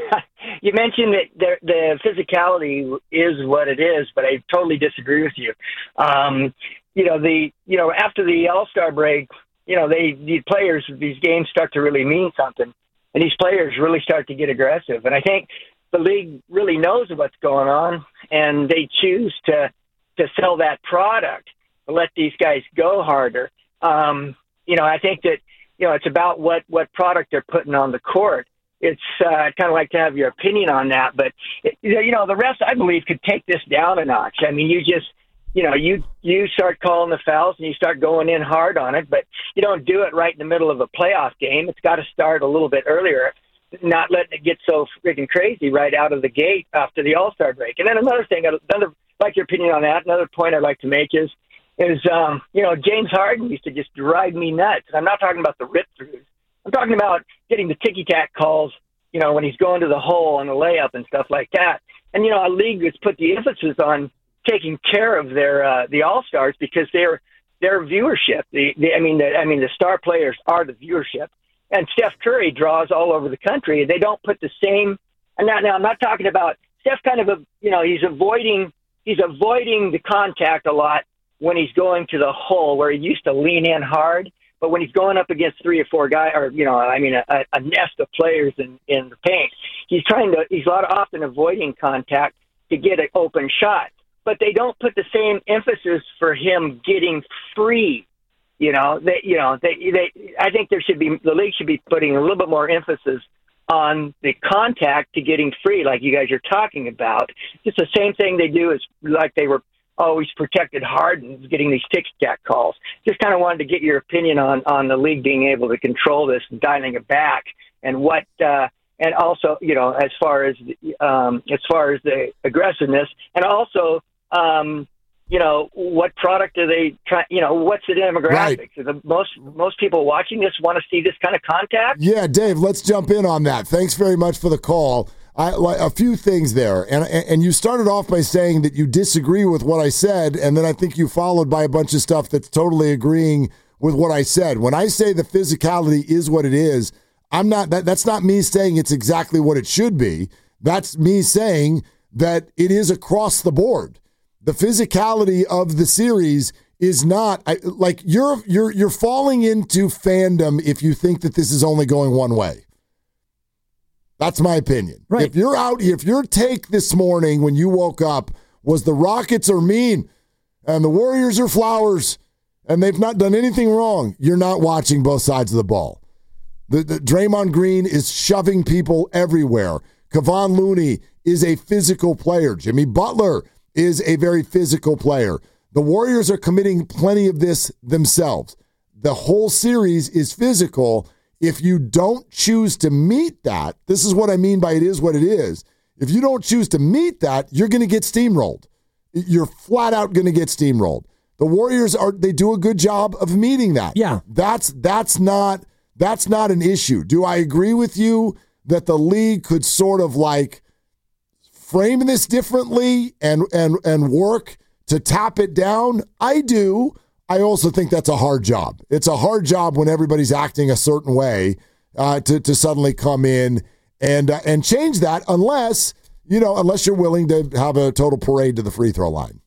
you mentioned that the, the physicality is what it is, but I totally disagree with you. Um, you know, the you know after the All-Star break, you know, they these players, these games start to really mean something, and these players really start to get aggressive. And I think the league really knows what's going on, and they choose to to sell that product, to let these guys go harder. Um, you know, I think that, you know, it's about what, what product they're putting on the court. It's uh, I'd kind of like to have your opinion on that. But, it, you know, the refs, I believe, could take this down a notch. I mean, you just, you know, you, you start calling the fouls and you start going in hard on it, but you don't do it right in the middle of a playoff game. It's got to start a little bit earlier, not letting it get so freaking crazy right out of the gate after the All-Star break. And then another thing, another, I'd like your opinion on that. Another point I'd like to make is, is um, you know, James Harden used to just drive me nuts. And I'm not talking about the rip-throughs. I'm talking about getting the ticky-tack calls, you know, when he's going to the hole on the layup and stuff like that. And, you know, a league has put the emphasis on taking care of their uh, the All-Stars because they're their viewership. The, the, I mean, the, I mean, the star players are the viewership. And Steph Curry draws all over the country. They don't put the same. And now, now I'm not talking about Steph. Kind of a, you know, he's avoiding he's avoiding the contact a lot when he's going to the hole where he used to lean in hard. But when he's going up against three or four guys, or, you know, I mean, a, a nest of players in, in the paint, he's trying to, he's a lot of often avoiding contact to get an open shot. But they don't put the same emphasis for him getting free. You know, they, you know, they, they, I think there should be, the league should be putting a little bit more emphasis on the contact to getting free, like you guys are talking about. Just the same thing they do is like they were always protected Harden getting these tic-tac calls. Just kind of wanted to get your opinion on, on the league being able to control this and dialing it back, and what, uh, and also, you know, as far as, um, as far as the aggressiveness, and also, um, you know, what product are they trying, you know, what's the demographics? Right. The most, most people watching this want to see this kind of contact. Yeah, Dave, let's jump in on that. Thanks very much for the call. I, like, a few things there, and and you started off by saying that you disagree with what I said, and then I think you followed by a bunch of stuff that's totally agreeing with what I said. When I say the physicality is what it is, I'm not. That, that's not me saying it's exactly what it should be. That's me saying that it is across the board. The physicality of the series is not I, like you're you're you're falling into fandom if you think that this is only going one way. That's my opinion. Right. If you're out, if your take this morning when you woke up was the Rockets are mean and the Warriors are flowers and they've not done anything wrong, you're not watching both sides of the ball. The, the Draymond Green is shoving people everywhere. Kevon Looney is a physical player. Jimmy Butler is a very physical player. The Warriors are committing plenty of this themselves. The whole series is physical. If you don't choose to meet that, this is what I mean by it is what it is. If you don't choose to meet that, you're going to get steamrolled. You're flat out going to get steamrolled. The Warriors are, they do a good job of meeting that. Yeah. That's, that's not, that's not an issue. Do I agree with you that the league could sort of like frame this differently and, and, and work to tap it down? I do. I also think that's a hard job. It's a hard job when everybody's acting a certain way uh, to to suddenly come in and uh, and change that, unless you know, unless you're willing to have a total parade to the free throw line.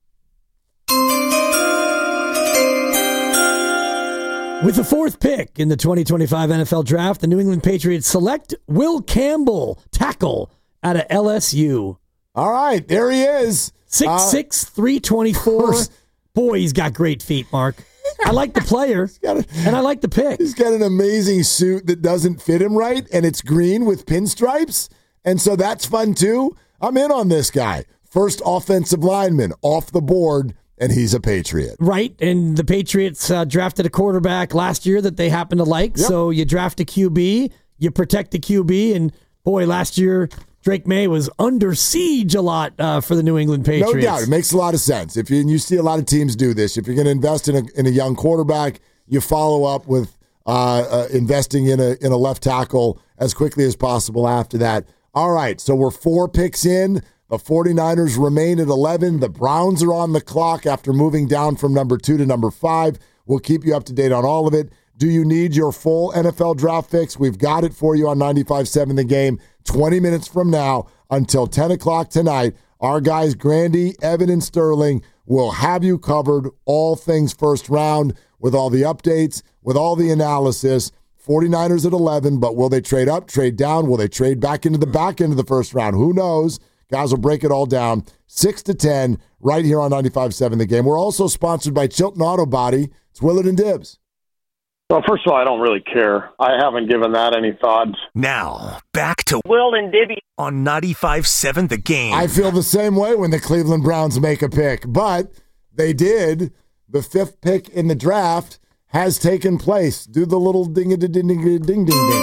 With the fourth pick in the twenty twenty-five N F L Draft, the New England Patriots select Will Campbell, tackle out of L S U. All right, there he is, six six, three twenty-four. Boy, he's got great feet, Mark. I like the player, a, and I like the pick. He's got an amazing suit that doesn't fit him right, and it's green with pinstripes, and so that's fun, too. I'm in on this guy. First offensive lineman off the board, and he's a Patriot. Right, and the Patriots uh, drafted a quarterback last year that they happen to like, yep. So you draft a Q B, you protect the Q B, and boy, last year Drake May was under siege a lot uh, for the New England Patriots. No doubt. It makes a lot of sense. If you, and you see a lot of teams do this. If you're going to invest in a, in a young quarterback, you follow up with uh, uh, investing in a in a left tackle as quickly as possible after that. All right, so we're four picks in. The 49ers remain at eleven. The Browns are on the clock after moving down from number two to number five. We'll keep you up to date on all of it. Do you need your full N F L draft fix? We've got it for you on ninety-five point seven The Game. twenty minutes from now until ten o'clock tonight, our guys Grandy, Evan, and Sterling will have you covered, all things first round, with all the updates, with all the analysis. 49ers at eleven, but will they trade up, trade down? Will they trade back into the back end of the first round? Who knows? Guys will break it all down. six to ten right here on ninety-five point seven The Game. We're also sponsored by Chilton Auto Body. It's Willard and Dibbs. Well, first of all, I don't really care. I haven't given that any thought. Now, back to Will and Dibby on ninety-five point seven The Game. I feel the same way when the Cleveland Browns make a pick, but they did. The fifth pick in the draft has taken place. Do the little ding-a-ding-ding-ding-ding-ding.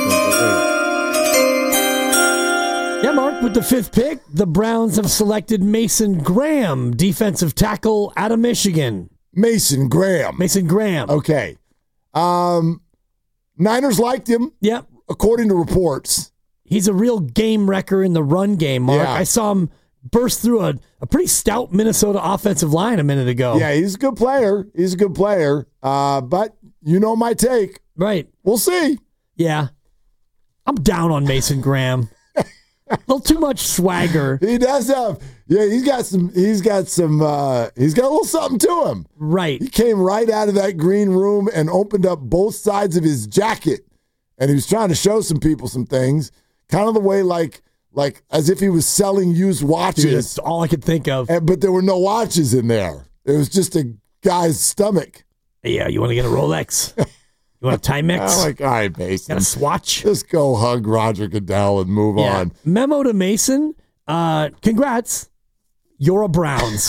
Yeah, Mark, with the fifth pick, the Browns have selected Mason Graham, defensive tackle out of Michigan. Mason Graham. Mason Graham. Okay. Um, Niners liked him. Yep. According to reports. He's a real game wrecker in the run game, Mark. Yeah. I saw him burst through a, a pretty stout Minnesota offensive line a minute ago. Yeah, he's a good player. He's a good player. Uh, but you know my take. Right. We'll see. Yeah. I'm down on Mason Graham. A little too much swagger. He does have, yeah, he's got some, he's got some, uh, he's got a little something to him. Right. He came right out of that green room and opened up both sides of his jacket. And he was trying to show some people some things, kind of the way like, like as if he was selling used watches. Dude, that's all I could think of. And, but there were no watches in there. It was just a guy's stomach. Yeah, you want to get a Rolex? You want a Timex? I'm like, all right, Mason. Got a Swatch? Just go hug Roger Goodell and move yeah. on. Memo to Mason. Uh, congrats. You're a Browns.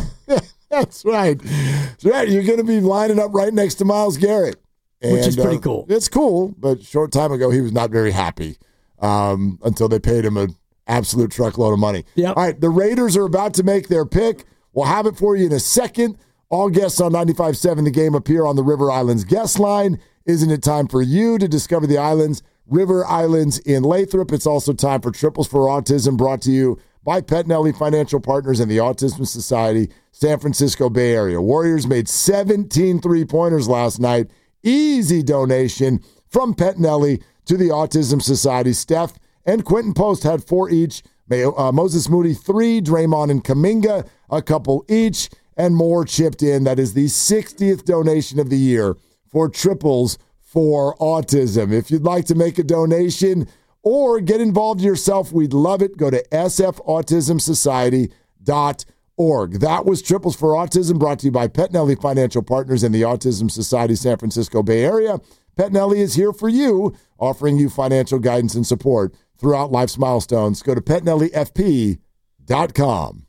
That's right. That's right. You're going to be lining up right next to Myles Garrett. And, Which is pretty uh, cool. It's cool, but a short time ago, he was not very happy um, until they paid him an absolute truckload of money. Yep. All right, the Raiders are about to make their pick. We'll have it for you in a second. All guests on ninety-five point seven The Game appear on the River Islands guest line. Isn't it time for you to discover the islands? River Islands in Lathrop. It's also time for Triples for Autism, brought to you by Pettinelli Financial Partners and the Autism Society, San Francisco Bay Area. Warriors made seventeen three-pointers last night. Easy donation from Pettinelli to the Autism Society. Steph and Quentin Post had four each. May, uh, Moses Moody, three. Draymond and Kuminga, a couple each. And more chipped in. That is the sixtieth donation of the year for Triples for Autism. If you'd like to make a donation or get involved yourself, we'd love it. Go to s f autism society dot org. That was Triples for Autism, brought to you by Pettinelli Financial Partners and the Autism Society, San Francisco Bay Area. Pettinelli is here for you, offering you financial guidance and support throughout life's milestones. Go to pettinelli f p dot com.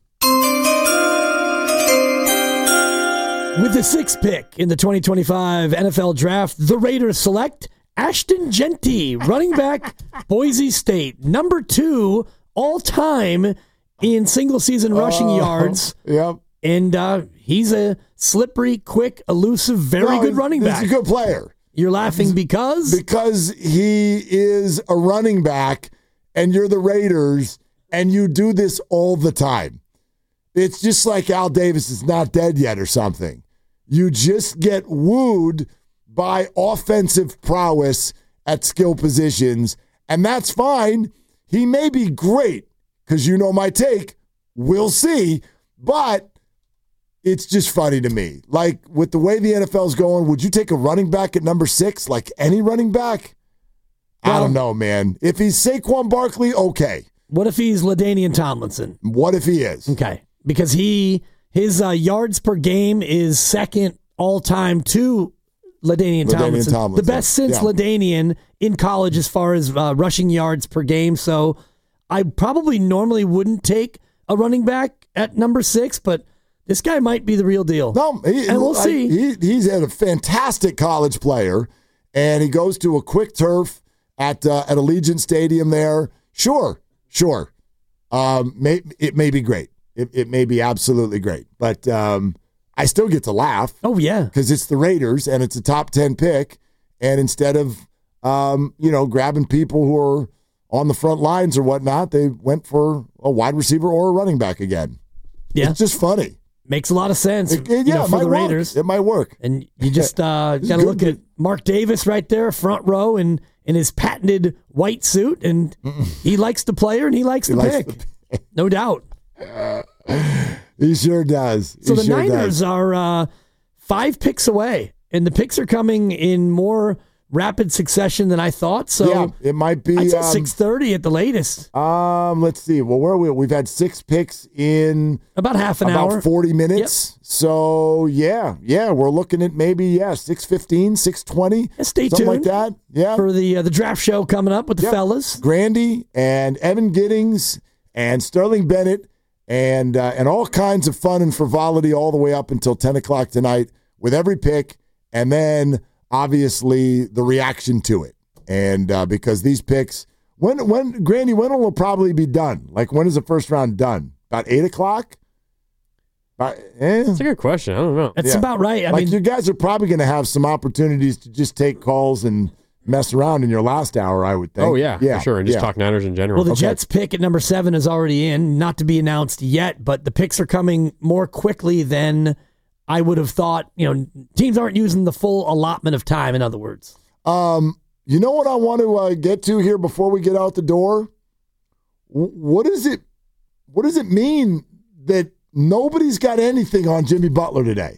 With the sixth pick in the twenty twenty-five N F L Draft, the Raiders select Ashton Jeanty, running back, Boise State, number two all-time in single-season rushing uh, yards. Yep. And uh, he's a slippery, quick, elusive, very no, good running back. He's a good player. You're laughing because? Because he is a running back, and you're the Raiders, and you do this all the time. It's just like Al Davis is not dead yet or something. You just get wooed by offensive prowess at skill positions, and that's fine. He may be great, because you know my take. We'll see. But it's just funny to me. Like, with the way the N F L is going, would you take a running back at number six, like any running back? Well, I don't know, man. If he's Saquon Barkley, okay. What if he's LaDainian Tomlinson? What if he is? Okay. Because he his uh, yards per game is second all-time to LaDainian, LaDainian Tomlinson. Tomlinson. The best since yeah. LaDainian in college as far as uh, rushing yards per game. So I probably normally wouldn't take a running back at number six, but this guy might be the real deal. No, he, and we'll I, see. He, he's a fantastic college player, and he goes to a quick turf at uh, at Allegiant Stadium there. Sure, sure. Um, may, it may be great. It, it may be absolutely great. But um, I still get to laugh. Oh, yeah. Because it's the Raiders, and it's a top ten pick. And instead of, um, you know, grabbing people who are on the front lines or whatnot, they went for a wide receiver or a running back again. Yeah. It's just funny. Makes a lot of sense. It, it, you yeah, know, it for might the work. Raiders. It might work. And you just uh, got to look at Mark Davis right there, front row, and in his patented white suit, and he likes the player and he likes He the likes pick. the No doubt. He sure does. So He the sure Niners does. are uh, five picks away, and the picks are coming in more rapid succession than I thought. So yeah, it might be I'd say um, six thirty at the latest. Um, let's see. Well, where are we? We've had six picks in about half an about hour, forty minutes. Yep. So yeah, yeah, we're looking at maybe yeah six fifteen, six twenty, yeah, stay something tuned like that. Yeah, for the uh, the draft show coming up with the yep. fellas, Grandy and Evan Giddings and Sterling Bennett, and uh, and all kinds of fun and frivolity all the way up until ten o'clock tonight with every pick, and then obviously the reaction to it. And uh, because these picks, when when Grandy, when will it probably be done? Like when is the first round done? About eight o'clock. About, eh? That's a good question. I don't know. That's yeah. about right. I like mean, you guys are probably going to have some opportunities to just take calls and mess around in your last hour, I would think. Oh, yeah, yeah for sure. And just yeah. talk Niners in general. Well, the okay. Jets pick at number seven is already in, not to be announced yet, but the picks are coming more quickly than I would have thought. You know, teams aren't using the full allotment of time, in other words. Um, you know what I want to uh, get to here before we get out the door? W- what is it? What does it mean that nobody's got anything on Jimmy Butler today?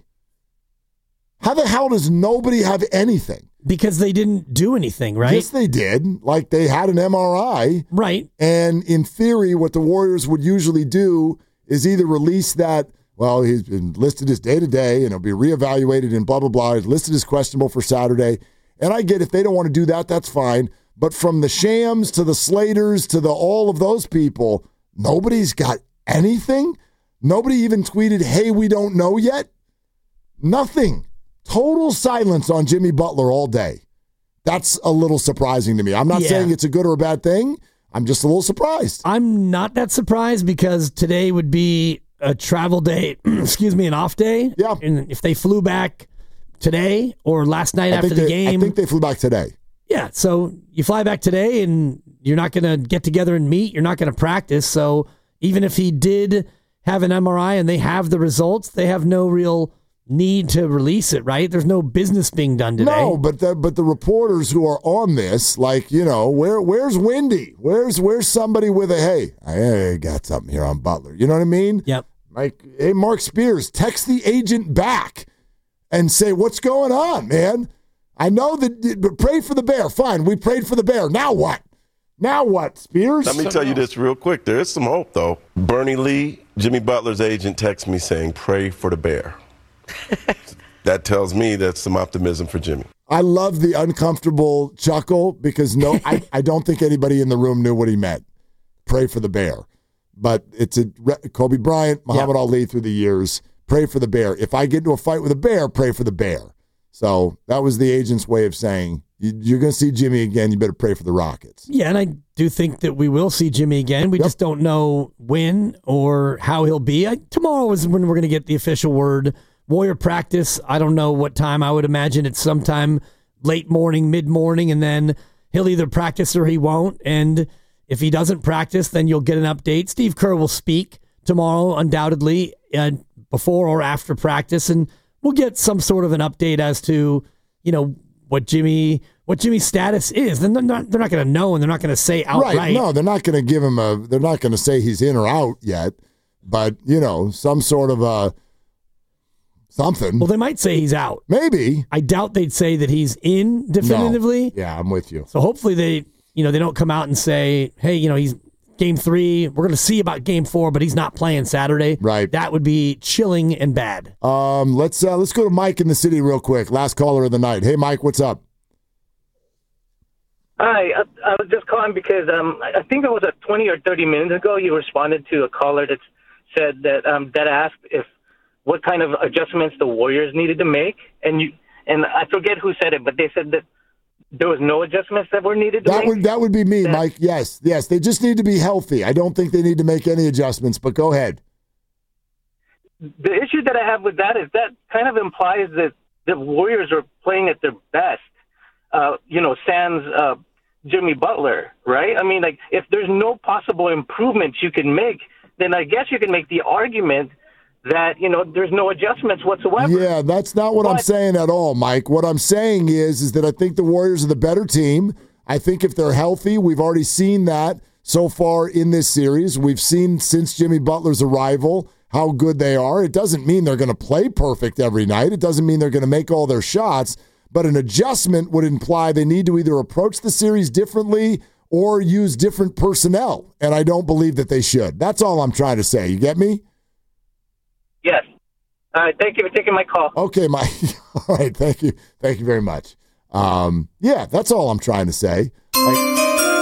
How the hell does nobody have anything? Because they didn't do anything, right? Yes, they did. Like they had an M R I. Right. And in theory, what the Warriors would usually do is either release that, well, he's been listed as day-to-day and he'll be reevaluated and blah, blah, blah. He's listed as questionable for Saturday. And I get if they don't want to do that, that's fine. But from the Shams to the Slaters to the all of those people, nobody's got anything? Nobody even tweeted, hey, we don't know yet? Nothing. Total silence on Jimmy Butler all day. That's a little surprising to me. I'm not yeah. saying it's a good or a bad thing. I'm just a little surprised. I'm not that surprised because today would be a travel day, excuse me, an off day. Yeah. And if they flew back today or last night I after think the they, game. I think they flew back today. Yeah. So you fly back today and you're not going to get together and meet. You're not going to practice. So even if he did have an M R I and they have the results, they have no real need to release it, right? There's no business being done today. No, but the but the reporters who are on this, like, you know, where where's Wendy? Where's where's somebody with a hey, I got something here on Butler. You know what I mean? Yep. Like, hey, Mark Spears, text the agent back and say, what's going on, man? I know that, but pray for the Bear. Fine, we prayed for the Bear. Now what? Now what, Spears? Let me tell you this real quick. There is some hope, though. Bernie Lee, Jimmy Butler's agent, texted me saying, pray for the Bear. That tells me that's some optimism for Jimmy. I love the uncomfortable chuckle because no, I, I don't think anybody in the room knew what he meant. Pray for the Bear. But it's a Kobe Bryant, Muhammad yeah. Ali through the years. Pray for the Bear. If I get into a fight with a bear, pray for the Bear. So that was the agent's way of saying, you're going to see Jimmy again. You better pray for the Rockets. Yeah, and I do think that we will see Jimmy again. We yep. just don't know when or how he'll be. I, tomorrow is when we're going to get the official word. Warrior practice, I don't know what time. I would imagine it's sometime late morning, mid-morning, and then he'll either practice or he won't. And if he doesn't practice, then you'll get an update. Steve Kerr will speak tomorrow, undoubtedly, uh, before or after practice, and we'll get some sort of an update as to, you know, what Jimmy, what Jimmy's status is. Then they're not, they're not going to know, and they're not going to say outright. Right? No, they're not going to give him a. They're not going to say he's in or out yet, but you know, some sort of a. Something. Well, they might say he's out. Maybe. I doubt they'd say that he's in definitively. No. Yeah, I'm with you. So hopefully they, you know, they don't come out and say, hey, you know, he's game three. We're going to see about game four, but he's not playing Saturday. Right. That would be chilling and bad. Um, let's uh, let's go to Mike in the city real quick. Last caller of the night. Hey, Mike, what's up? Hi, I, I was just calling because um, I think it was a twenty or thirty minutes ago you responded to a caller that said that um, that asked if what kind of adjustments the Warriors needed to make. And you and I forget who said it, but they said that there was no adjustments that were needed to That make? would that would be me, Mike. Yes, yes. They just need to be healthy. I don't think they need to make any adjustments, but go ahead. The issue that I have with that is that kind of implies that the Warriors are playing at their best. Uh, you know, sans uh, Jimmy Butler, right? I mean, like, if there's no possible improvements you can make, then I guess you can make the argument that, you know, there's no adjustments whatsoever. Yeah, that's not what but, I'm saying at all, Mike. What I'm saying is, is that I think the Warriors are the better team. I think if they're healthy, we've already seen that so far in this series. We've seen since Jimmy Butler's arrival how good they are. It doesn't mean they're going to play perfect every night. It doesn't mean they're going to make all their shots. But an adjustment would imply they need to either approach the series differently or use different personnel. And I don't believe that they should. That's all I'm trying to say. You get me? Yes. All right. Thank you for taking my call. Okay, Mike. All right. Thank you. Thank you very much. Um, yeah, that's all I'm trying to say. I-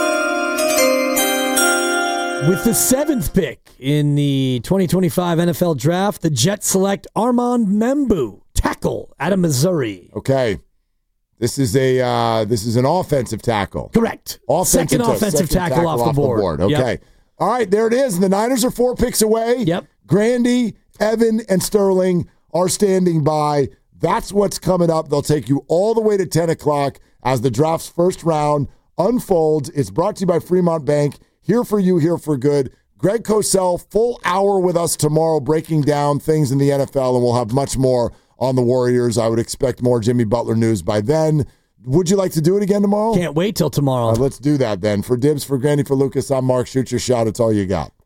With the seventh pick in the twenty twenty-five N F L Draft, the Jets select Armand Membu, tackle out of Missouri. Okay. This is a uh, this is an offensive tackle. Correct. Offensive Second ta- offensive second tackle, off the board. Okay. Yep. All right, there it is. The Niners are four picks away. Yep. Grandy, Evan, and Sterling are standing by. That's what's coming up. They'll take you all the way to ten o'clock as the draft's first round unfolds. It's brought to you by Fremont Bank. Here for you, here for good. Greg Cosell, full hour with us tomorrow, breaking down things in the N F L, and we'll have much more on the Warriors. I would expect more Jimmy Butler news by then. Would you like to do it again tomorrow? Can't wait till tomorrow. All right, let's do that then. For Dibs, for Grandy, for Lucas, I'm Mark. Shoot your shot. It's all you got.